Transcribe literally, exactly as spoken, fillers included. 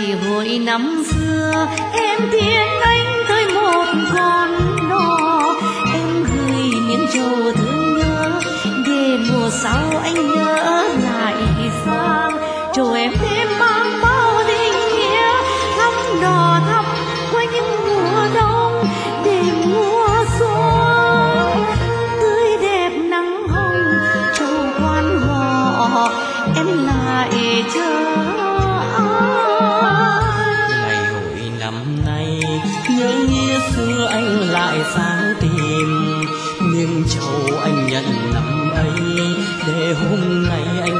hồi năm xưa em tiến anh tới một con đò, em gửi miếng trầu thương nhớ để mùa sau anh nhớ lại sang. Trầu em thêm mang bao tình nghĩa thăm đò thăm qua những mùa đông để mùa xuân tươi đẹp nắng hồng. Trầu quan họ em lại chờ nhớ nghĩa xưa anh lại sang tìm miếng trầu anh nhận năm ấy để hôm nay anh